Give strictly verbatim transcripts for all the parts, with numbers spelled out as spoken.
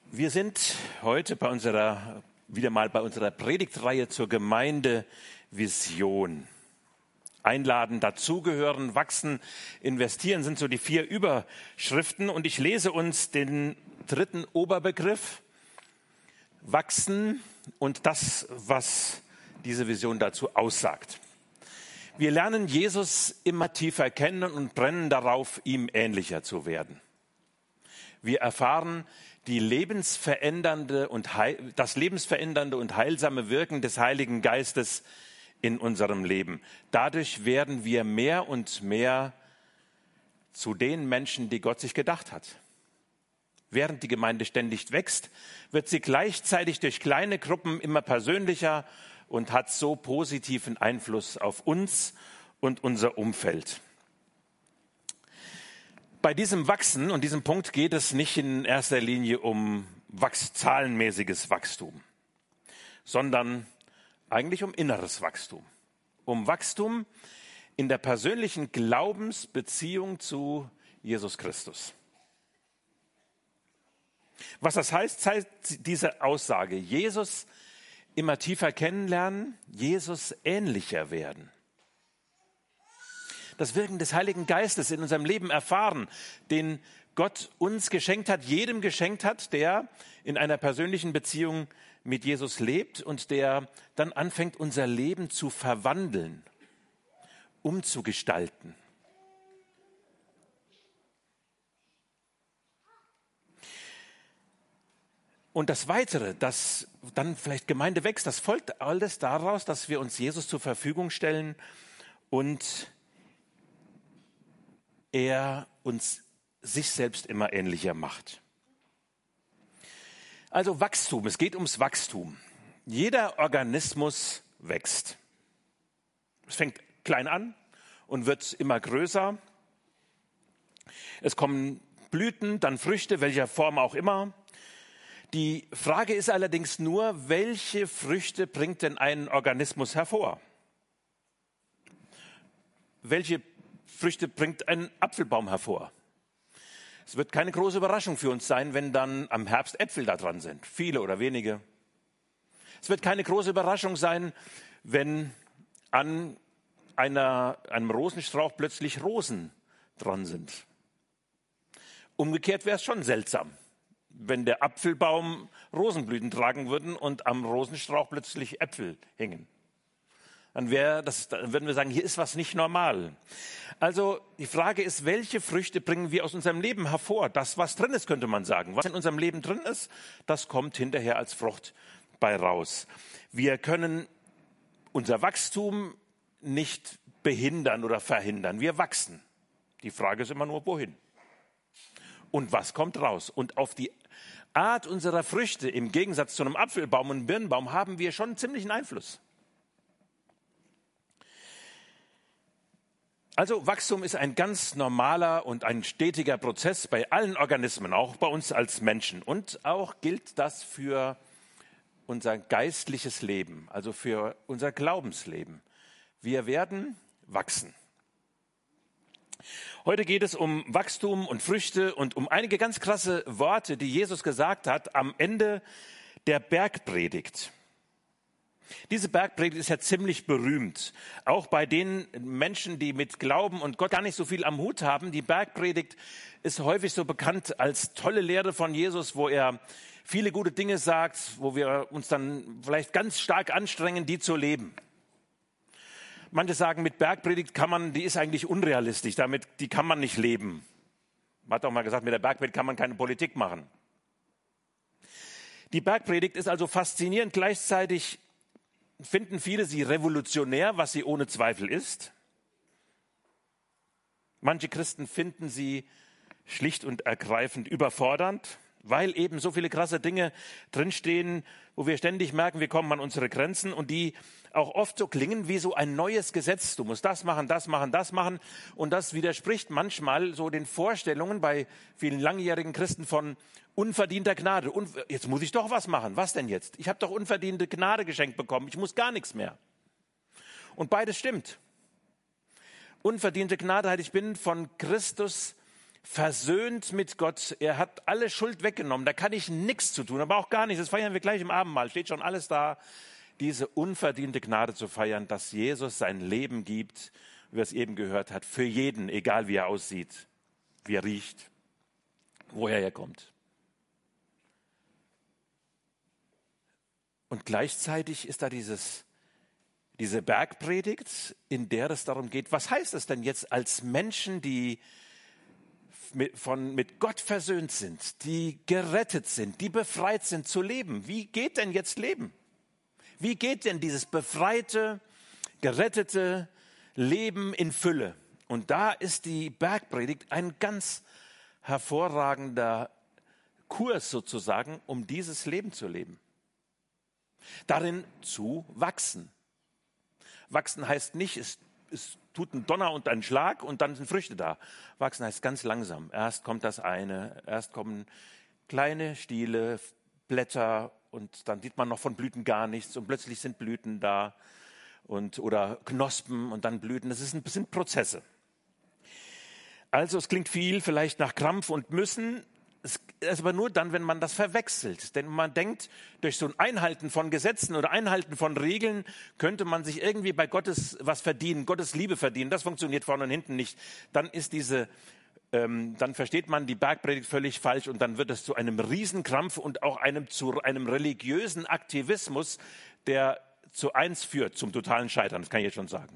Wir sind heute bei unserer, wieder mal bei unserer Predigtreihe zur Gemeindevision. Einladen, dazugehören, wachsen, investieren sind so die vier Überschriften. Und ich lese uns den dritten Oberbegriff, wachsen, und das, was diese Vision dazu aussagt. Wir lernen Jesus immer tiefer kennen und brennen darauf, ihm ähnlicher zu werden. Wir erfahren die lebensverändernde und heil, das lebensverändernde und heilsame Wirken des Heiligen Geistes in unserem Leben. Dadurch werden wir mehr und mehr zu den Menschen, die Gott sich gedacht hat. Während die Gemeinde ständig wächst, wird sie gleichzeitig durch kleine Gruppen immer persönlicher und hat so positiven Einfluss auf uns und unser Umfeld. Bei diesem Wachsen und diesem Punkt geht es nicht in erster Linie um Wachs- zahlenmäßiges Wachstum, sondern eigentlich um inneres Wachstum. Um Wachstum in der persönlichen Glaubensbeziehung zu Jesus Christus. Was das heißt, zeigt diese Aussage: Jesus immer tiefer kennenlernen, Jesus ähnlicher werden. Das Wirken des Heiligen Geistes in unserem Leben erfahren, den Gott uns geschenkt hat, jedem geschenkt hat, der in einer persönlichen Beziehung mit Jesus lebt und der dann anfängt, unser Leben zu verwandeln, umzugestalten. Und das Weitere, dass dann vielleicht Gemeinde wächst, das folgt alles daraus, dass wir uns Jesus zur Verfügung stellen und er uns sich selbst immer ähnlicher macht. Also Wachstum, es geht ums Wachstum. Jeder Organismus wächst. Es fängt klein an und wird immer größer. Es kommen Blüten, dann Früchte, welcher Form auch immer. Die Frage ist allerdings nur, welche Früchte bringt denn ein Organismus hervor? Welche Früchte bringt ein Apfelbaum hervor? Es wird keine große Überraschung für uns sein, wenn dann am Herbst Äpfel da dran sind, viele oder wenige. Es wird keine große Überraschung sein, wenn an einer, einem Rosenstrauch plötzlich Rosen dran sind. Umgekehrt wäre es schon seltsam, wenn der Apfelbaum Rosenblüten tragen würde und am Rosenstrauch plötzlich Äpfel hängen. Dann, wäre das, dann würden wir sagen, hier ist was nicht normal. Also die Frage ist, welche Früchte bringen wir aus unserem Leben hervor? Das, was drin ist, könnte man sagen. Was in unserem Leben drin ist, das kommt hinterher als Frucht bei raus. Wir können unser Wachstum nicht behindern oder verhindern. Wir wachsen. Die Frage ist immer nur, wohin? Und was kommt raus? Und auf die Art unserer Früchte, im Gegensatz zu einem Apfelbaum und einem Birnbaum, haben wir schon einen ziemlichen Einfluss. Also Wachstum ist ein ganz normaler und ein stetiger Prozess bei allen Organismen, auch bei uns als Menschen. Und auch gilt das für unser geistliches Leben, also für unser Glaubensleben. Wir werden wachsen. Heute geht es um Wachstum und Früchte und um einige ganz krasse Worte, die Jesus gesagt hat am Ende der Bergpredigt. Diese Bergpredigt ist ja ziemlich berühmt, auch bei den Menschen, die mit Glauben und Gott gar nicht so viel am Hut haben. Die Bergpredigt ist häufig so bekannt als tolle Lehre von Jesus, wo er viele gute Dinge sagt, wo wir uns dann vielleicht ganz stark anstrengen, die zu leben. Manche sagen, mit Bergpredigt kann man, die ist eigentlich unrealistisch, damit, die kann man nicht leben. Man hat auch mal gesagt, mit der Bergpredigt kann man keine Politik machen. Die Bergpredigt ist also faszinierend, gleichzeitig finden viele sie revolutionär, was sie ohne Zweifel ist. Manche Christen finden sie schlicht und ergreifend überfordernd, weil eben so viele krasse Dinge drinstehen, wo wir ständig merken, wir kommen an unsere Grenzen und die auch oft so klingen wie so ein neues Gesetz. Du musst das machen, das machen, das machen. Und das widerspricht manchmal so den Vorstellungen bei vielen langjährigen Christen von unverdienter Gnade. Und jetzt muss ich doch was machen. Was denn jetzt? Ich habe doch unverdiente Gnade geschenkt bekommen. Ich muss gar nichts mehr. Und beides stimmt. Unverdiente Gnade heißt, ich bin von Christus versöhnt mit Gott. Er hat alle Schuld weggenommen. Da kann ich nichts zu tun, aber auch gar nichts. Das feiern wir gleich im Abendmahl. Steht schon alles da. Diese unverdiente Gnade zu feiern, dass Jesus sein Leben gibt, wie wir es eben gehört hat, für jeden, egal wie er aussieht, wie er riecht, woher er kommt. Und gleichzeitig ist da dieses, diese Bergpredigt, in der es darum geht, was heißt es denn jetzt als Menschen, die mit, von, mit Gott versöhnt sind, die gerettet sind, die befreit sind zu leben. Wie geht denn jetzt Leben? Wie geht denn dieses befreite, gerettete Leben in Fülle? Und da ist die Bergpredigt ein ganz hervorragender Kurs sozusagen, um dieses Leben zu leben. Darin zu wachsen. Wachsen heißt nicht, es, es tut ein Donner und ein Schlag und dann sind Früchte da. Wachsen heißt ganz langsam. Erst kommt das eine, erst kommen kleine Stiele, Blätter und dann sieht man noch von Blüten gar nichts und plötzlich sind Blüten da und, oder Knospen und dann Blüten. Das ist ein, das sind Prozesse. Also es klingt viel vielleicht nach Krampf und Müssen. Es ist aber nur dann, wenn man das verwechselt. Denn man denkt, durch so ein Einhalten von Gesetzen oder Einhalten von Regeln könnte man sich irgendwie bei Gottes was verdienen, Gottes Liebe verdienen. Das funktioniert vorne und hinten nicht. Dann ist diese, ähm, dann versteht man die Bergpredigt völlig falsch und dann wird es zu einem Riesenkrampf und auch einem, zu einem religiösen Aktivismus, der zu eins führt, zum totalen Scheitern. Das kann ich jetzt schon sagen.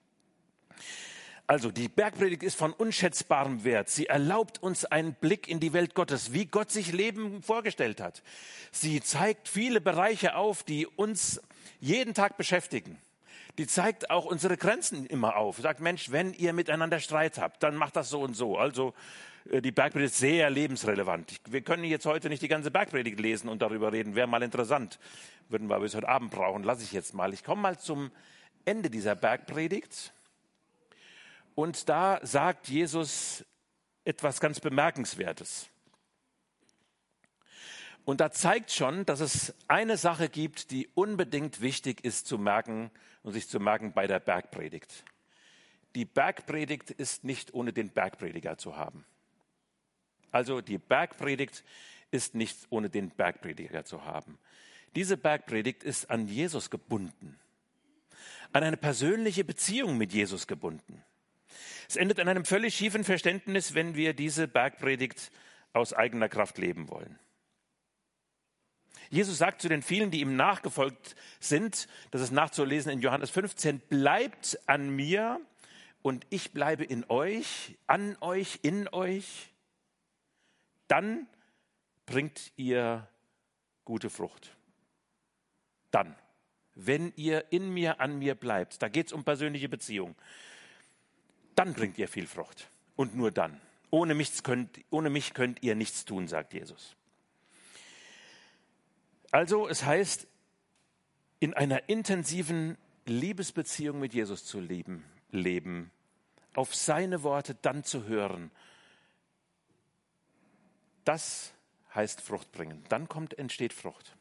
Also die Bergpredigt ist von unschätzbarem Wert. Sie erlaubt uns einen Blick in die Welt Gottes, wie Gott sich Leben vorgestellt hat. Sie zeigt viele Bereiche auf, die uns jeden Tag beschäftigen. Die zeigt auch unsere Grenzen immer auf. Sagt, Mensch, wenn ihr miteinander Streit habt, dann macht das so und so. Also die Bergpredigt ist sehr lebensrelevant. Wir können jetzt heute nicht die ganze Bergpredigt lesen und darüber reden. Wäre mal interessant. Würden wir bis heute Abend brauchen. Lasse ich jetzt mal. Ich komme mal zum Ende dieser Bergpredigt. Und da sagt Jesus etwas ganz Bemerkenswertes. Und da zeigt schon, dass es eine Sache gibt, die unbedingt wichtig ist zu merken und sich zu merken bei der Bergpredigt. Die Bergpredigt ist nicht ohne den Bergprediger zu haben. Also die Bergpredigt ist nicht ohne den Bergprediger zu haben. Diese Bergpredigt ist an Jesus gebunden, an eine persönliche Beziehung mit Jesus gebunden. Es endet in einem völlig schiefen Verständnis, wenn wir diese Bergpredigt aus eigener Kraft leben wollen. Jesus sagt zu den vielen, die ihm nachgefolgt sind, das ist nachzulesen in Johannes fünfzehn, bleibt an mir und ich bleibe in euch, an euch, in euch, dann bringt ihr gute Frucht. Dann, wenn ihr in mir, an mir bleibt, da geht es um persönliche Beziehung. Dann bringt ihr viel Frucht. Und nur dann. Ohne mich könnt, ohne mich könnt ihr nichts tun, sagt Jesus. Also es heißt, in einer intensiven Liebesbeziehung mit Jesus zu leben, leben, auf seine Worte dann zu hören. Das heißt Frucht bringen. Dann kommt, entsteht Frucht.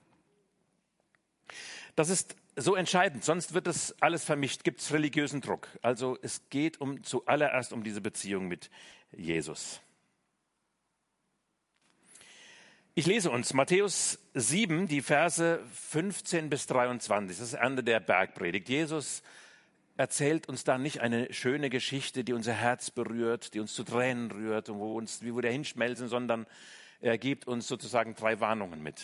Das ist so entscheidend, sonst wird es alles vermischt, gibt es religiösen Druck. Also es geht um, zuallererst um diese Beziehung mit Jesus. Ich lese uns Matthäus sieben, die Verse fünfzehn bis dreiundzwanzig. Das ist das Ende der Bergpredigt. Jesus erzählt uns da nicht eine schöne Geschichte, die unser Herz berührt, die uns zu Tränen rührt und wo uns, wie wir da hinschmelzen, sondern er gibt uns sozusagen drei Warnungen mit.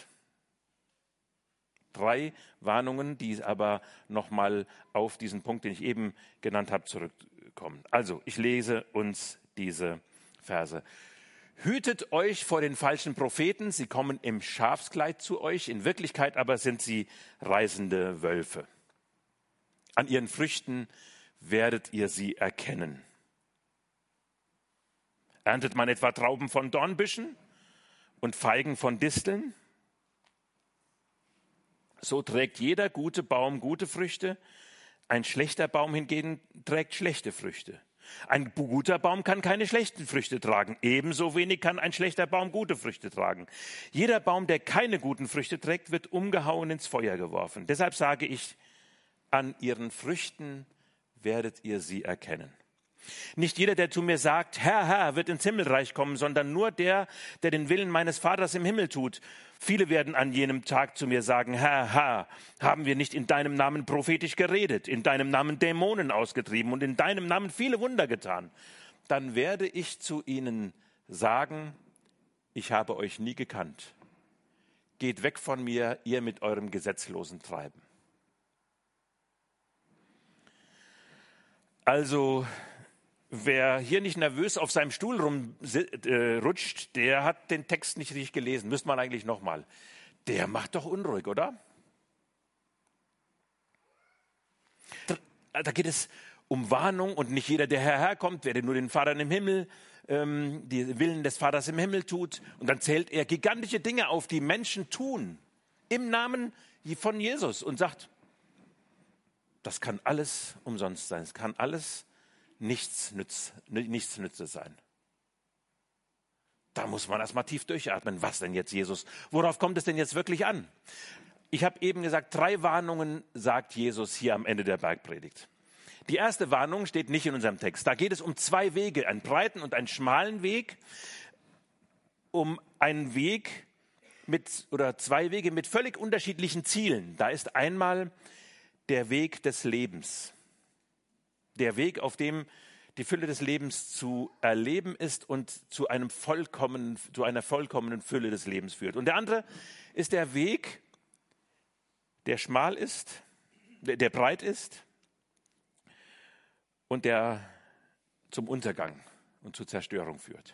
Drei Warnungen, die aber nochmal auf diesen Punkt, den ich eben genannt habe, zurückkommen. Also, ich lese uns diese Verse. Hütet euch vor den falschen Propheten, sie kommen im Schafskleid zu euch, in Wirklichkeit aber sind sie reißende Wölfe. An ihren Früchten werdet ihr sie erkennen. Erntet man etwa Trauben von Dornbüschen und Feigen von Disteln? So trägt jeder gute Baum gute Früchte, ein schlechter Baum hingegen trägt schlechte Früchte. Ein guter Baum kann keine schlechten Früchte tragen, ebenso wenig kann ein schlechter Baum gute Früchte tragen. Jeder Baum, der keine guten Früchte trägt, wird umgehauen ins Feuer geworfen. Deshalb sage ich, an ihren Früchten werdet ihr sie erkennen. Nicht jeder, der zu mir sagt, Herr, Herr, wird ins Himmelreich kommen, sondern nur der, der den Willen meines Vaters im Himmel tut. Viele werden an jenem Tag zu mir sagen, Herr, Herr, haben wir nicht in deinem Namen prophetisch geredet, in deinem Namen Dämonen ausgetrieben und in deinem Namen viele Wunder getan? Dann werde ich zu ihnen sagen, ich habe euch nie gekannt. Geht weg von mir, ihr mit eurem gesetzlosen Treiben. Also, wer hier nicht nervös auf seinem Stuhl rumrutscht, der hat den Text nicht richtig gelesen. Müsste man eigentlich nochmal. Der macht doch unruhig, oder? Da geht es um Warnung und nicht jeder, der Herr, Herr kommt, werde nur den Vater im Himmel, ähm, die Willen des Vaters im Himmel tut. Und dann zählt er gigantische Dinge auf, die Menschen tun, im Namen von Jesus und sagt, das kann alles umsonst sein, es kann alles nichts, nütz, nichts Nütze sein. Da muss man erstmal tief durchatmen. Was denn jetzt, Jesus? Worauf kommt es denn jetzt wirklich an? Ich habe eben gesagt, drei Warnungen sagt Jesus hier am Ende der Bergpredigt. Die erste Warnung steht nicht in unserem Text. Da geht es um zwei Wege, einen breiten und einen schmalen Weg, um einen Weg mit oder zwei Wege mit völlig unterschiedlichen Zielen. Da ist einmal der Weg des Lebens. Der Weg, auf dem die Fülle des Lebens zu erleben ist und zu einem vollkommenen, zu einer vollkommenen Fülle des Lebens führt. Und der andere ist der Weg, der schmal ist, der, der breit ist und der zum Untergang und zur Zerstörung führt.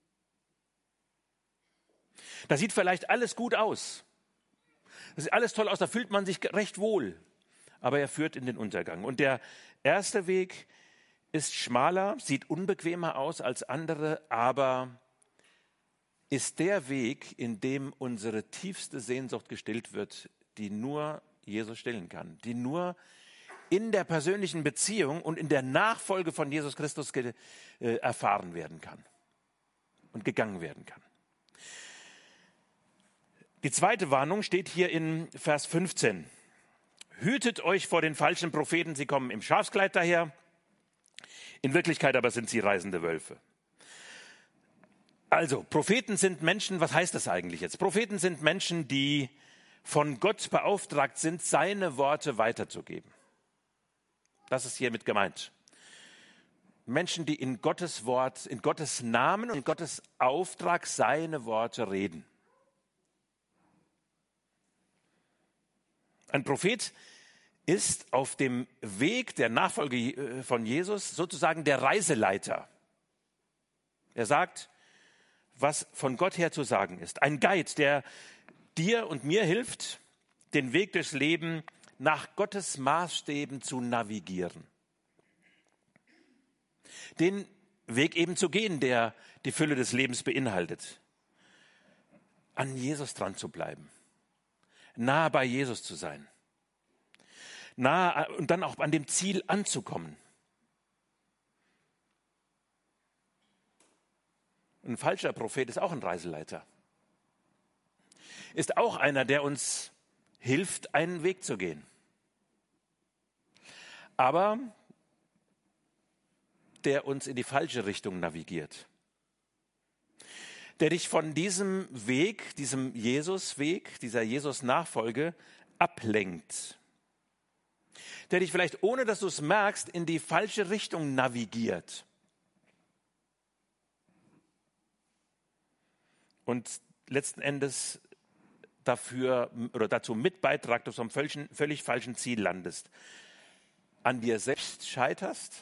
Da sieht vielleicht alles gut aus. Das sieht alles toll aus, da fühlt man sich recht wohl. Aber er führt in den Untergang. Und der erste Weg ist schmaler, sieht unbequemer aus als andere, aber ist der Weg, in dem unsere tiefste Sehnsucht gestillt wird, die nur Jesus stillen kann, die nur in der persönlichen Beziehung und in der Nachfolge von Jesus Christus ge- äh, erfahren werden kann und gegangen werden kann. Die zweite Warnung steht hier in Vers fünfzehn. Hütet euch vor den falschen Propheten, sie kommen im Schafskleid daher, in Wirklichkeit aber sind sie reisende Wölfe. Also, Propheten sind Menschen, was heißt das eigentlich jetzt? Propheten sind Menschen, die von Gott beauftragt sind, seine Worte weiterzugeben. Das ist hiermit gemeint. Menschen, die in Gottes Wort, in Gottes Namen und in Gottes Auftrag seine Worte reden. Ein Prophet ist auf dem Weg der Nachfolge von Jesus sozusagen der Reiseleiter. Er sagt, was von Gott her zu sagen ist. Ein Guide, der dir und mir hilft, den Weg durchs Leben nach Gottes Maßstäben zu navigieren. Den Weg eben zu gehen, der die Fülle des Lebens beinhaltet. An Jesus dran zu bleiben. Nah bei Jesus zu sein. Nah und dann auch an dem Ziel anzukommen. Ein falscher Prophet ist auch ein Reiseleiter. Ist auch einer, der uns hilft, einen Weg zu gehen. Aber der uns in die falsche Richtung navigiert. Der dich von diesem Weg, diesem Jesus-Weg, dieser Jesus-Nachfolge ablenkt. Der dich vielleicht, ohne dass du es merkst, in die falsche Richtung navigiert. Und letzten Endes dafür oder dazu mit beitragt, dass du am völlig, völlig falschen Ziel landest. An dir selbst scheiterst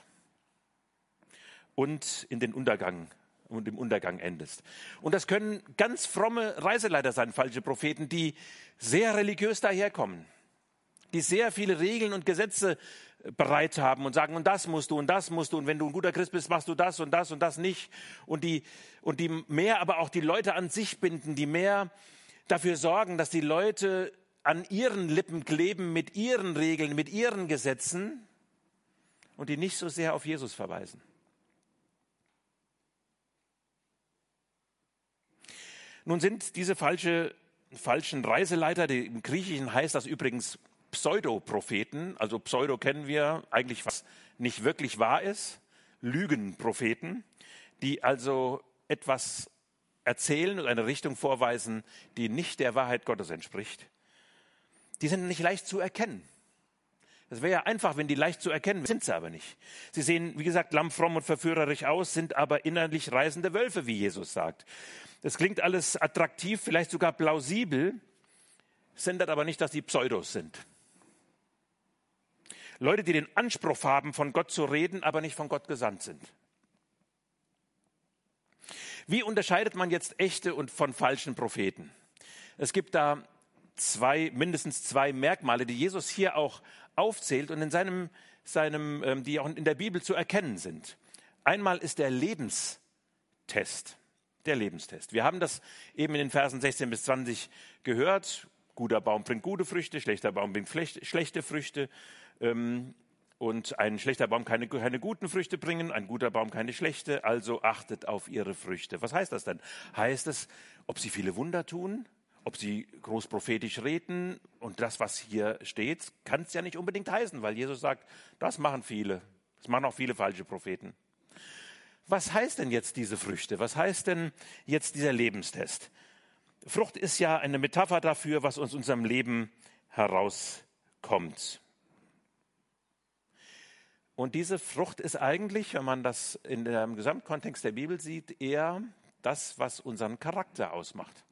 und in den Untergang und im Untergang endest. Und das können ganz fromme Reiseleiter sein, falsche Propheten, die sehr religiös daherkommen, die sehr viele Regeln und Gesetze bereit haben und sagen, und das musst du und das musst du und wenn du ein guter Christ bist, machst du das und das und das nicht. Und die, und die mehr aber auch die Leute an sich binden, die mehr dafür sorgen, dass die Leute an ihren Lippen kleben mit ihren Regeln, mit ihren Gesetzen und die nicht so sehr auf Jesus verweisen. Nun sind diese falsche, falschen Reiseleiter, die im Griechischen heißt das übrigens Pseudopropheten, also Pseudo kennen wir eigentlich, was nicht wirklich wahr ist. Lügenpropheten, die also etwas erzählen und eine Richtung vorweisen, die nicht der Wahrheit Gottes entspricht. Die sind nicht leicht zu erkennen. Es wäre ja einfach, wenn die leicht zu erkennen wären, sind sie aber nicht. Sie sehen, wie gesagt, lamm, fromm und verführerisch aus, sind aber innerlich reißende Wölfe, wie Jesus sagt. Das klingt alles attraktiv, vielleicht sogar plausibel, sendet aber nicht, dass die Pseudos sind. Leute, die den Anspruch haben, von Gott zu reden, aber nicht von Gott gesandt sind. Wie unterscheidet man jetzt echte und von falschen Propheten? Es gibt da zwei, mindestens zwei Merkmale, die Jesus hier auch aufzählt und in seinem, seinem, die auch in der Bibel zu erkennen sind. Einmal ist der Lebenstest. Der Lebenstest. Wir haben das eben in den Versen sechzehn bis zwanzig gehört. Guter Baum bringt gute Früchte, schlechter Baum bringt schlechte Früchte. Und ein schlechter Baum kann keine, keine guten Früchte bringen, ein guter Baum keine schlechte, also achtet auf ihre Früchte. Was heißt das denn? Heißt es, ob sie viele Wunder tun, ob sie groß prophetisch reden und das, was hier steht, kann es ja nicht unbedingt heißen, weil Jesus sagt, das machen viele, das machen auch viele falsche Propheten. Was heißt denn jetzt diese Früchte? Was heißt denn jetzt dieser Lebenstest? Frucht ist ja eine Metapher dafür, was aus unserem Leben herauskommt. Und diese Frucht ist eigentlich, wenn man das in dem Gesamtkontext der Bibel sieht, eher das, was unseren Charakter ausmacht.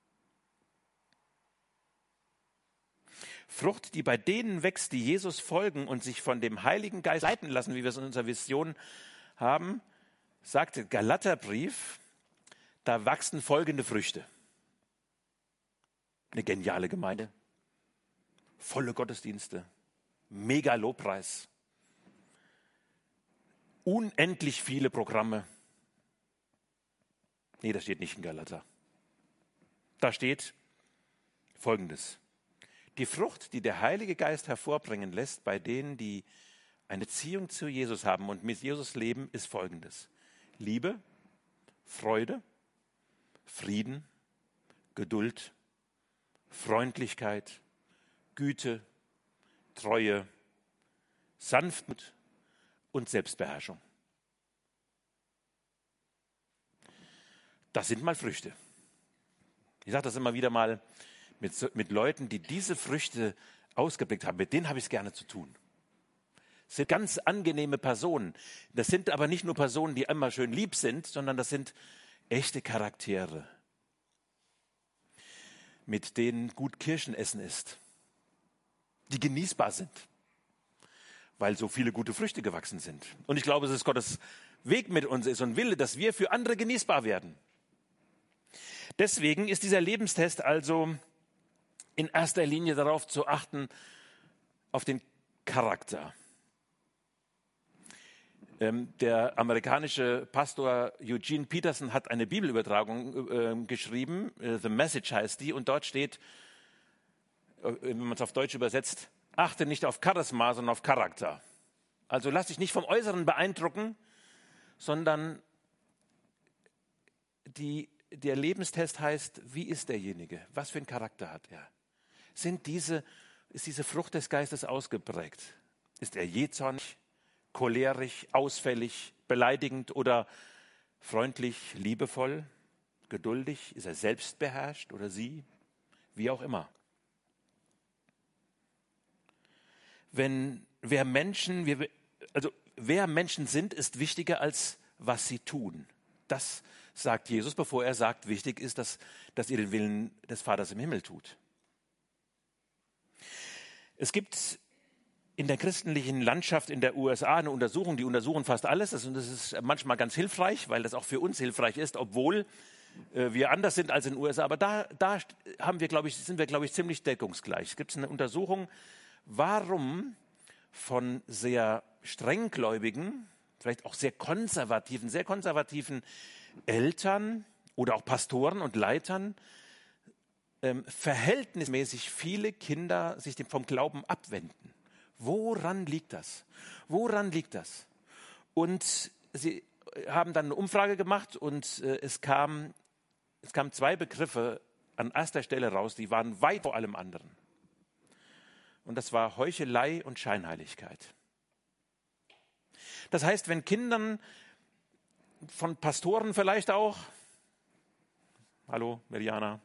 Frucht, die bei denen wächst, die Jesus folgen und sich von dem Heiligen Geist leiten lassen, wie wir es in unserer Vision haben, sagt der Galaterbrief, da wachsen folgende Früchte. Eine geniale Gemeinde, volle Gottesdienste, mega Lobpreis, unendlich viele Programme. Nee, das steht nicht in Galater. Da steht Folgendes. Die Frucht, die der Heilige Geist hervorbringen lässt bei denen, die eine Beziehung zu Jesus haben und mit Jesus leben, ist Folgendes. Liebe, Freude, Frieden, Geduld, Freundlichkeit, Güte, Treue, Sanftmut und Selbstbeherrschung. Das sind mal Früchte. Ich sage das immer wieder mal mit, mit Leuten, die diese Früchte ausgeblickt haben. Mit denen habe ich es gerne zu tun. Das sind ganz angenehme Personen. Das sind aber nicht nur Personen, die immer schön lieb sind, sondern das sind echte Charaktere, mit denen gut Kirschenessen ist, die genießbar sind, weil so viele gute Früchte gewachsen sind. Und ich glaube, dass es Gottes Weg mit uns ist und Wille, dass wir für andere genießbar werden. Deswegen ist dieser Lebenstest also in erster Linie darauf zu achten, auf den Charakter. Ähm, der amerikanische Pastor Eugene Peterson hat eine Bibelübertragung äh, geschrieben, äh, The Message heißt die, und dort steht, äh, wenn man es auf Deutsch übersetzt, achte nicht auf Charisma, sondern auf Charakter. Also lass dich nicht vom Äußeren beeindrucken, sondern die, der Lebenstest heißt, wie ist derjenige? Was für einen Charakter hat er? Sind diese, ist diese Frucht des Geistes ausgeprägt? Ist er jähzornig, cholerisch, ausfällig, beleidigend oder freundlich, liebevoll, geduldig? Ist er selbstbeherrscht oder sie? Wie auch immer. Wenn wer Menschen, wir, also wer Menschen sind, ist wichtiger als was sie tun. Das sagt Jesus, bevor er sagt, wichtig ist, dass, dass ihr den Willen des Vaters im Himmel tut. Es gibt in der christlichen Landschaft in der U S A eine Untersuchung, die untersuchen fast alles. Und das ist manchmal ganz hilfreich, weil das auch für uns hilfreich ist, obwohl äh, wir anders sind als in den U S A. Aber da, da haben wir, glaube ich, sind wir, glaube ich, ziemlich deckungsgleich. Es gibt eine Untersuchung, warum von sehr strenggläubigen, vielleicht auch sehr konservativen, sehr konservativen Eltern oder auch Pastoren und Leitern ähm, verhältnismäßig viele Kinder sich vom Glauben abwenden. Woran liegt das? Woran liegt das? Und sie haben dann eine Umfrage gemacht und äh, es kam, es kamen zwei Begriffe an erster Stelle raus, die waren weit vor allem anderen. Und das war Heuchelei und Scheinheiligkeit. Das heißt, wenn Kindern von Pastoren vielleicht auch, hallo Meriana,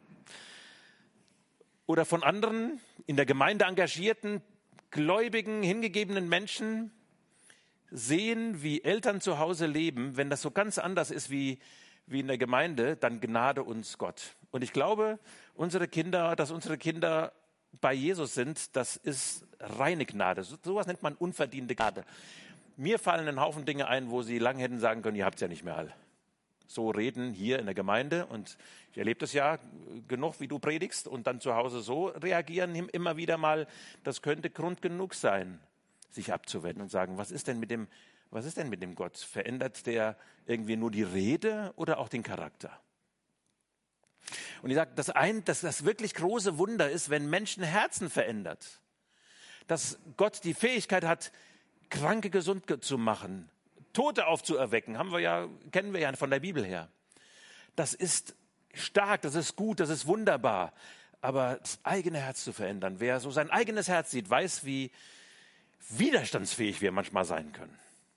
oder von anderen in der Gemeinde engagierten, gläubigen, hingegebenen Menschen sehen, wie Eltern zu Hause leben, wenn das so ganz anders ist wie, wie in der Gemeinde, dann gnade uns Gott. Und ich glaube, unsere Kinder, dass unsere Kinder bei Jesus sind, das ist reine Gnade. So, sowas nennt man unverdiente Gnade. Mir fallen ein Haufen Dinge ein, wo sie lang hätten sagen können, ihr habt es ja nicht mehr all. So reden hier in der Gemeinde und ich erlebe das ja genug, wie du predigst und dann zu Hause so reagieren immer wieder mal. Das könnte Grund genug sein, sich abzuwenden und sagen, was ist denn mit dem, was ist denn mit dem Gott? Verändert der irgendwie nur die Rede oder auch den Charakter? Und ich sage, das, ein, das, das wirklich große Wunder ist, wenn Menschen Herzen verändert, dass Gott die Fähigkeit hat, Kranke gesund zu machen, Tote aufzuerwecken, haben wir ja, kennen wir ja von der Bibel her. Das ist stark, das ist gut, das ist wunderbar. Aber das eigene Herz zu verändern, wer so sein eigenes Herz sieht, weiß, wie widerstandsfähig wir manchmal sein können.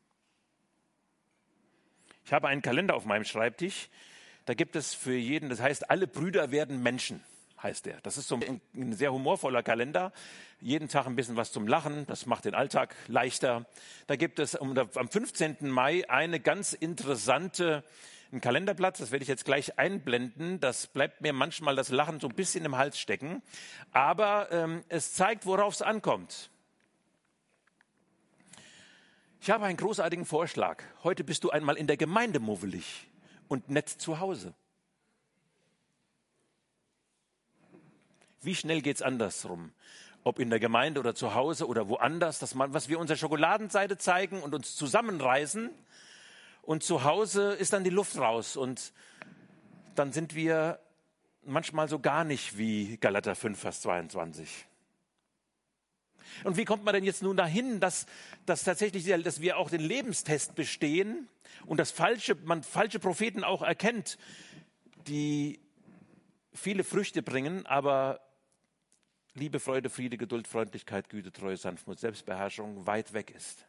Ich habe einen Kalender auf meinem Schreibtisch. Da gibt es für jeden, das heißt, alle Brüder werden Menschen, heißt der. Das ist so ein, ein sehr humorvoller Kalender. Jeden Tag ein bisschen was zum Lachen, das macht den Alltag leichter. Da gibt es um, am fünfzehnten Mai eine ganz interessante, ein Kalenderblatt, das werde ich jetzt gleich einblenden. Das bleibt mir manchmal das Lachen so ein bisschen im Hals stecken. Aber ähm, es zeigt, worauf es ankommt. Ich habe einen großartigen Vorschlag. Heute bist du einmal in der Gemeinde muffelig und nett zu Hause. Wie schnell geht es andersrum? Ob in der Gemeinde oder zu Hause oder woanders, dass man, was wir unserer Schokoladenseite zeigen und uns zusammenreißen und zu Hause ist dann die Luft raus und dann sind wir manchmal so gar nicht wie Galater fünf, Vers zweiundzwanzig. Und wie kommt man denn jetzt nun dahin, dass, dass tatsächlich, dass wir auch den Lebenstest bestehen und dass falsche, man falsche Propheten auch erkennt, die viele Früchte bringen, aber Liebe, Freude, Friede, Geduld, Freundlichkeit, Güte, Treue, Sanftmut, Selbstbeherrschung weit weg ist.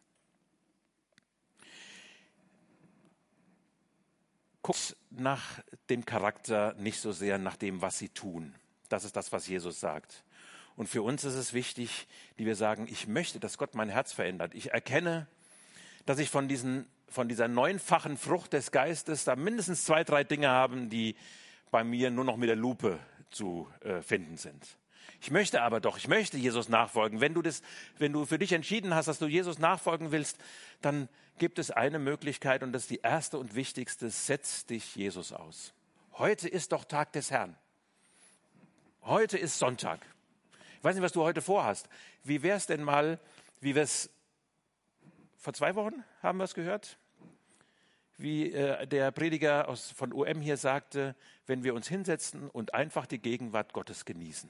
Guckt nach dem Charakter, nicht so sehr nach dem, was sie tun. Das ist das, was Jesus sagt. Und für uns ist es wichtig, die wir sagen, ich möchte, dass Gott mein Herz verändert. Ich erkenne, dass ich von, diesen, von dieser neunfachen Frucht des Geistes da mindestens zwei, drei Dinge habe, die bei mir nur noch mit der Lupe zu äh, finden sind. Ich möchte aber doch, ich möchte Jesus nachfolgen. Wenn du das, wenn du für dich entschieden hast, dass du Jesus nachfolgen willst, dann gibt es eine Möglichkeit und das ist die erste und wichtigste, setz dich Jesus aus. Heute ist doch Tag des Herrn. Heute ist Sonntag. Ich weiß nicht, was du heute vorhast. Wie wäre es denn mal, wie wir es vor zwei Wochen haben wir es gehört? Wie äh, der Prediger aus, von O M hier sagte, wenn wir uns hinsetzen und einfach die Gegenwart Gottes genießen.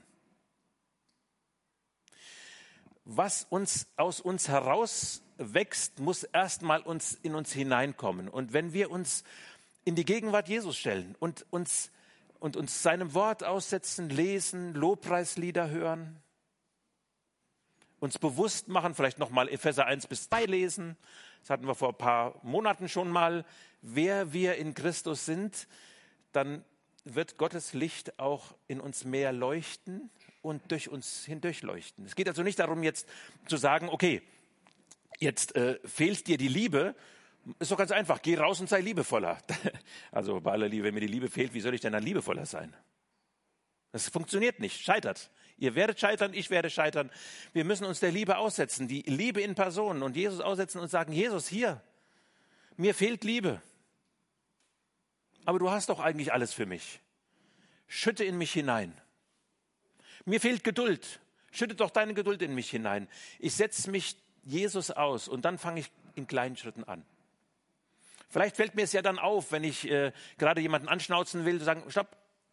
Was uns aus uns heraus wächst, muss erstmal uns in uns hineinkommen. Und wenn wir uns in die Gegenwart Jesus stellen und uns, und uns seinem Wort aussetzen, lesen, Lobpreislieder hören, uns bewusst machen, vielleicht nochmal Epheser eins bis zwei lesen, das hatten wir vor ein paar Monaten schon mal, wer wir in Christus sind, dann wird Gottes Licht auch in uns mehr leuchten und durch uns hindurch leuchten. Es geht also nicht darum, jetzt zu sagen, okay, jetzt äh, fehlt dir die Liebe. Ist doch ganz einfach, geh raus und sei liebevoller. Also bei aller Liebe, wenn mir die Liebe fehlt, wie soll ich denn dann liebevoller sein? Das funktioniert nicht, scheitert. Ihr werdet scheitern, ich werde scheitern. Wir müssen uns der Liebe aussetzen, die Liebe in Person und Jesus aussetzen und sagen, Jesus, hier, mir fehlt Liebe. Aber du hast doch eigentlich alles für mich. Schütte in mich hinein. Mir fehlt Geduld. Schütte doch deine Geduld in mich hinein. Ich setze mich Jesus aus und dann fange ich in kleinen Schritten an. Vielleicht fällt mir es ja dann auf, wenn ich äh, gerade jemanden anschnauzen will, zu sagen, stopp,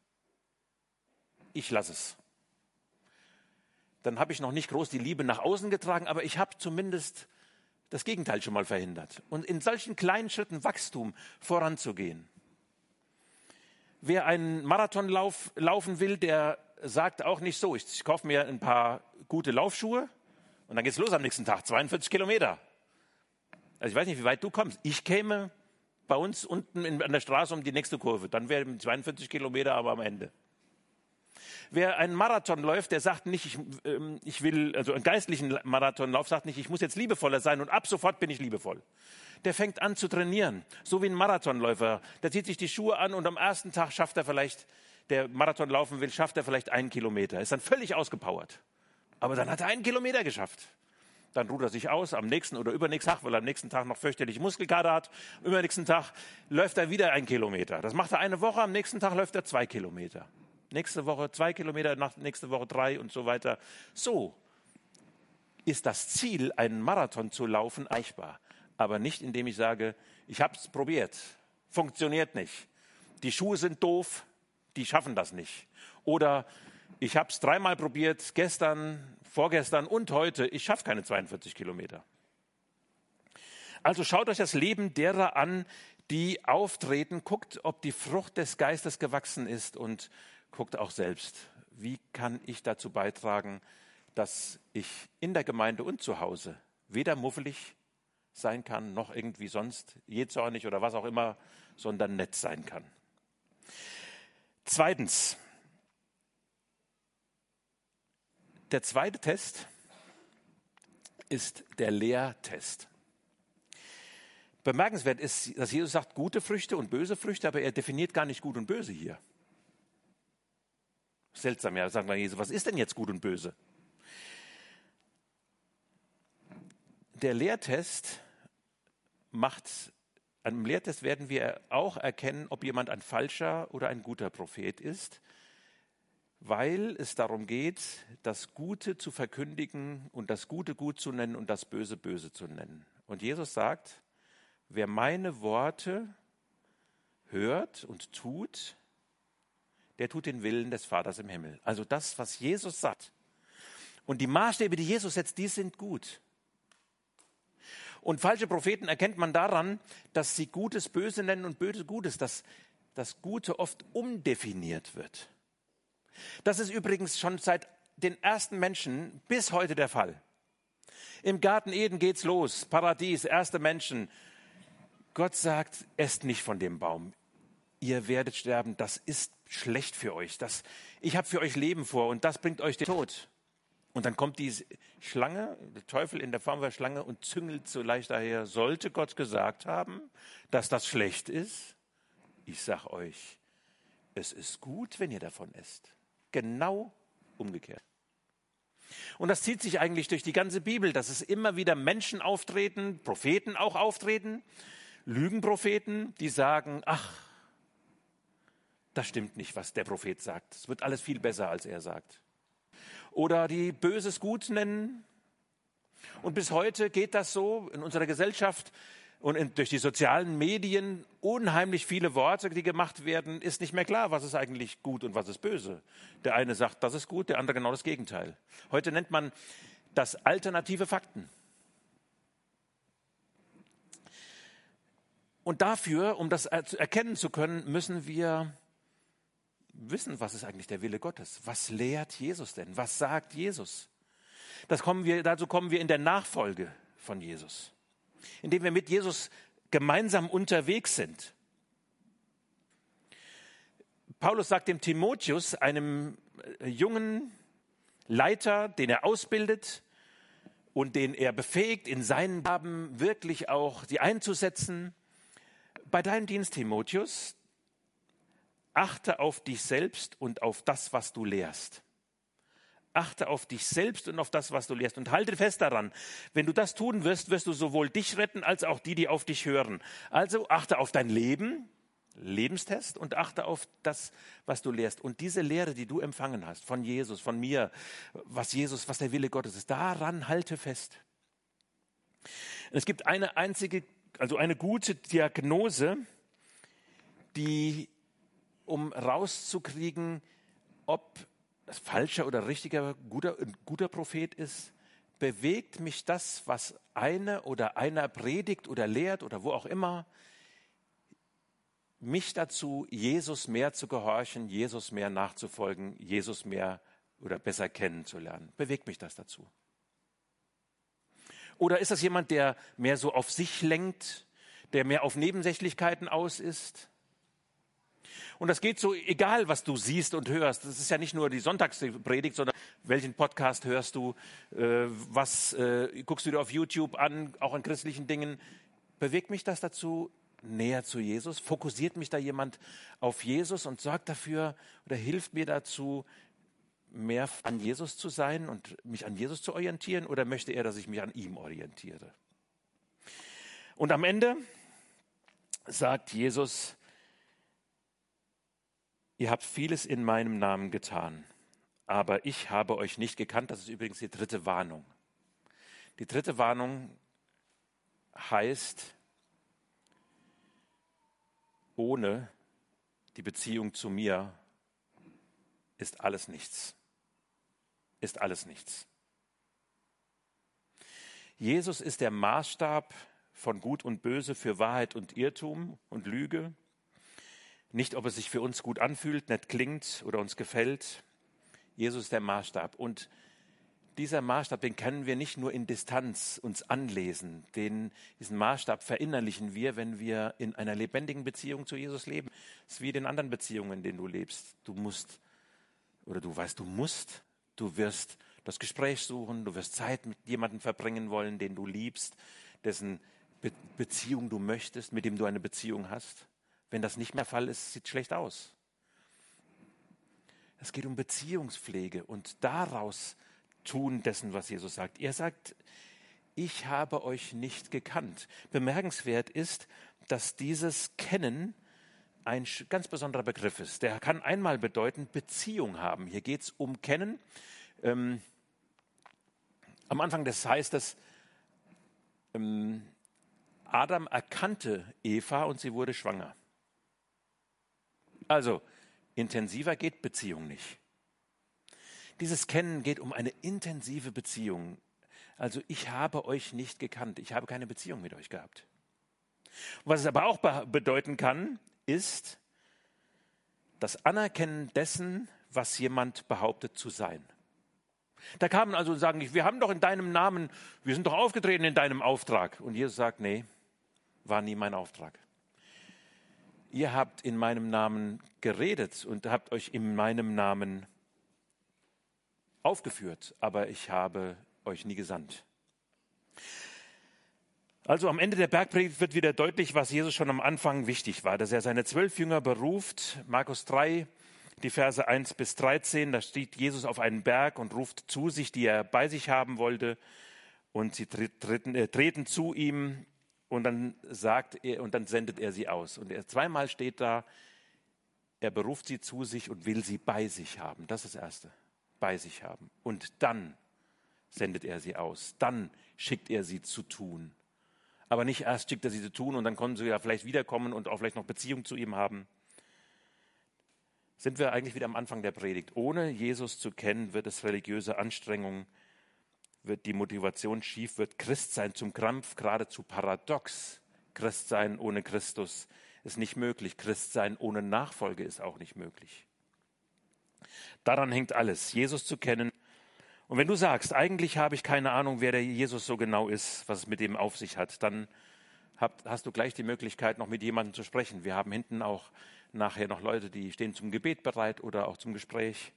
ich lasse es. Dann habe ich noch nicht groß die Liebe nach außen getragen, aber ich habe zumindest das Gegenteil schon mal verhindert. Und in solchen kleinen Schritten Wachstum voranzugehen. Wer einen Marathonlauf laufen will, der sagt auch nicht so, ich, ich kaufe mir ein paar gute Laufschuhe und dann geht's los am nächsten Tag, zweiundvierzig Kilometer. Also ich weiß nicht, wie weit du kommst. Ich käme bei uns unten in, an der Straße um die nächste Kurve. Dann wären zweiundvierzig Kilometer aber am Ende. Wer einen Marathon läuft, der sagt nicht, ich, ähm, ich will, also einen geistlichen Marathonlauf, sagt nicht, ich muss jetzt liebevoller sein und ab sofort bin ich liebevoll. Der fängt an zu trainieren, so wie ein Marathonläufer. Der zieht sich die Schuhe an und am ersten Tag schafft er vielleicht, der Marathon laufen will, schafft er vielleicht einen Kilometer. Ist dann völlig ausgepowert. Aber dann hat er einen Kilometer geschafft. Dann ruht er sich aus am nächsten oder übernächsten Tag, weil er am nächsten Tag noch fürchterlich Muskelkater hat. Am übernächsten Tag läuft er wieder einen Kilometer. Das macht er eine Woche, am nächsten Tag läuft er zwei Kilometer. Nächste Woche zwei Kilometer, nächste Woche drei und so weiter. So ist das Ziel, einen Marathon zu laufen, erreichbar. Aber nicht, indem ich sage, ich habe es probiert, funktioniert nicht. Die Schuhe sind doof, die schaffen das nicht. Oder ich habe es dreimal probiert, gestern, vorgestern und heute, ich schaffe keine zweiundvierzig Kilometer. Also schaut euch das Leben derer an, die auftreten, guckt, ob die Frucht des Geistes gewachsen ist und guckt auch selbst, wie kann ich dazu beitragen, dass ich in der Gemeinde und zu Hause weder muffelig sein kann, noch irgendwie sonst jähzornig oder was auch immer, sondern nett sein kann. Zweitens, der zweite Test ist der Lehrtest. Bemerkenswert ist, dass Jesus sagt, gute Früchte und böse Früchte, aber er definiert gar nicht gut und böse hier. Seltsam, ja, sagen wir Jesus, was ist denn jetzt gut und böse? Der Lehrtest macht, an dem Lehrtest werden wir auch erkennen, ob jemand ein falscher oder ein guter Prophet ist, weil es darum geht, das Gute zu verkündigen und das Gute gut zu nennen und das Böse böse zu nennen. Und Jesus sagt, wer meine Worte hört und tut, der tut den Willen des Vaters im Himmel. Also das, was Jesus sagt. Und die Maßstäbe, die Jesus setzt, die sind gut. Und falsche Propheten erkennt man daran, dass sie Gutes böse nennen und Böse Gutes, dass das Gute oft umdefiniert wird. Das ist übrigens schon seit den ersten Menschen bis heute der Fall. Im Garten Eden geht's los, Paradies, erste Menschen. Gott sagt, esst nicht von dem Baum. Ihr werdet sterben, das ist schlecht für euch. Das, ich habe für euch Leben vor und das bringt euch den Tod. Und dann kommt die Schlange, der Teufel in der Form der Schlange und züngelt so leicht daher. Sollte Gott gesagt haben, dass das schlecht ist? Ich sag euch, es ist gut, wenn ihr davon esst. Genau umgekehrt. Und das zieht sich eigentlich durch die ganze Bibel, dass es immer wieder Menschen auftreten, Propheten auch auftreten, Lügenpropheten, die sagen, ach, das stimmt nicht, was der Prophet sagt. Es wird alles viel besser, als er sagt. Oder die Böses gut nennen. Und bis heute geht das so in unserer Gesellschaft und in, durch die sozialen Medien unheimlich viele Worte, die gemacht werden, ist nicht mehr klar, was ist eigentlich gut und was ist böse. Der eine sagt, das ist gut, der andere genau das Gegenteil. Heute nennt man das alternative Fakten. Und dafür, um das erkennen zu können, müssen wir wissen, was ist eigentlich der Wille Gottes. Was lehrt Jesus denn? Was sagt Jesus? Das kommen wir, dazu kommen wir in der Nachfolge von Jesus, indem wir mit Jesus gemeinsam unterwegs sind. Paulus sagt dem Timotheus, einem jungen Leiter, den er ausbildet und den er befähigt, in seinen Gaben wirklich auch sie einzusetzen. Bei deinem Dienst, Timotheus, achte auf dich selbst und auf das, was du lehrst. Achte auf dich selbst und auf das, was du lehrst. Und halte fest daran, wenn du das tun wirst, wirst du sowohl dich retten, als auch die, die auf dich hören. Also achte auf dein Leben, Lebenstest, und achte auf das, was du lehrst. Und diese Lehre, die du empfangen hast, von Jesus, von mir, was Jesus, was der Wille Gottes ist, daran halte fest. Es gibt eine einzige, also eine gute Diagnose, die um rauszukriegen, ob das falscher oder richtiger, guter, guter Prophet ist, bewegt mich das, was eine oder einer predigt oder lehrt oder wo auch immer, mich dazu, Jesus mehr zu gehorchen, Jesus mehr nachzufolgen, Jesus mehr oder besser kennenzulernen. Bewegt mich das dazu? Oder ist das jemand, der mehr so auf sich lenkt, der mehr auf Nebensächlichkeiten aus ist? Und das geht so, egal was du siehst und hörst. Das ist ja nicht nur die Sonntagspredigt, sondern welchen Podcast hörst du, äh, was äh, guckst du dir auf YouTube an, auch an christlichen Dingen. Bewegt mich das dazu, näher zu Jesus? Fokussiert mich da jemand auf Jesus und sorgt dafür oder hilft mir dazu, mehr an Jesus zu sein und mich an Jesus zu orientieren? Oder möchte er, dass ich mich an ihm orientiere? Und am Ende sagt Jesus, ihr habt vieles in meinem Namen getan, aber ich habe euch nicht gekannt. Das ist übrigens die dritte Warnung. Die dritte Warnung heißt, ohne die Beziehung zu mir ist alles nichts. Ist alles nichts. Jesus ist der Maßstab von Gut und Böse, für Wahrheit und Irrtum und Lüge. Nicht, ob es sich für uns gut anfühlt, nett klingt oder uns gefällt. Jesus ist der Maßstab. Und dieser Maßstab, den können wir nicht nur in Distanz uns anlesen. Den, diesen Maßstab verinnerlichen wir, wenn wir in einer lebendigen Beziehung zu Jesus leben. Es ist wie in den anderen Beziehungen, in denen du lebst. Du musst, oder du weißt, du musst, du wirst das Gespräch suchen, du wirst Zeit mit jemandem verbringen wollen, den du liebst, dessen Be- Beziehung du möchtest, mit dem du eine Beziehung hast. Wenn das nicht mehr der Fall ist, sieht es schlecht aus. Es geht um Beziehungspflege und daraus tun dessen, was Jesus sagt. Er sagt, ich habe euch nicht gekannt. Bemerkenswert ist, dass dieses Kennen ein ganz besonderer Begriff ist. Der kann einmal bedeuten, Beziehung haben. Hier geht es um Kennen. Ähm, am Anfang des heißt es, ähm, Adam erkannte Eva und sie wurde schwanger. Also, intensiver geht Beziehung nicht. Dieses Kennen geht um eine intensive Beziehung. Also, ich habe euch nicht gekannt. Ich habe keine Beziehung mit euch gehabt. Was es aber auch be- bedeuten kann, ist das Anerkennen dessen, was jemand behauptet zu sein. Da kamen also und sagen, wir haben doch in deinem Namen, wir sind doch aufgetreten in deinem Auftrag. Und Jesus sagt, nee, war nie mein Auftrag. Ihr habt in meinem Namen geredet und habt euch in meinem Namen aufgeführt, aber ich habe euch nie gesandt. Also am Ende der Bergpredigt wird wieder deutlich, was Jesus schon am Anfang wichtig war, dass er seine zwölf Jünger beruft. Markus drei, die Verse eins bis dreizehn, da steht Jesus auf einem Berg und ruft zu sich, die er bei sich haben wollte. Und sie treten, äh, treten zu ihm. Und dann sagt er, und dann sendet er sie aus. Und er zweimal steht da, er beruft sie zu sich und will sie bei sich haben. Das ist das Erste. Bei sich haben. Und dann sendet er sie aus. Dann schickt er sie zu tun. Aber nicht erst schickt er sie zu tun und dann können sie ja vielleicht wiederkommen und auch vielleicht noch Beziehung zu ihm haben. Sind wir eigentlich wieder am Anfang der Predigt. Ohne Jesus zu kennen, wird es religiöse Anstrengung, wird die Motivation schief, wird Christsein zum Krampf, geradezu paradox. Christsein ohne Christus ist nicht möglich. Christsein ohne Nachfolge ist auch nicht möglich. Daran hängt alles, Jesus zu kennen. Und wenn du sagst, eigentlich habe ich keine Ahnung, wer der Jesus so genau ist, was es mit dem auf sich hat, dann hast du gleich die Möglichkeit, noch mit jemandem zu sprechen. Wir haben hinten auch nachher noch Leute, die stehen zum Gebet bereit oder auch zum Gespräch.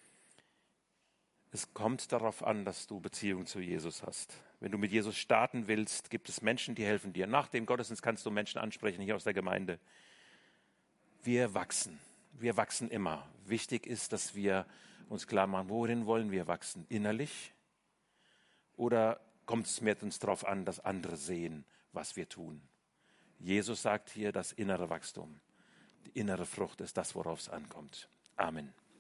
Es kommt darauf an, dass du Beziehung zu Jesus hast. Wenn du mit Jesus starten willst, gibt es Menschen, die helfen dir. Nach dem Gottesdienst kannst du Menschen ansprechen, hier aus der Gemeinde. Wir wachsen. Wir wachsen immer. Wichtig ist, dass wir uns klar machen, worin wollen wir wachsen? Innerlich? Oder kommt es mehr uns darauf an, dass andere sehen, was wir tun? Jesus sagt hier, das innere Wachstum, die innere Frucht ist das, worauf es ankommt. Amen.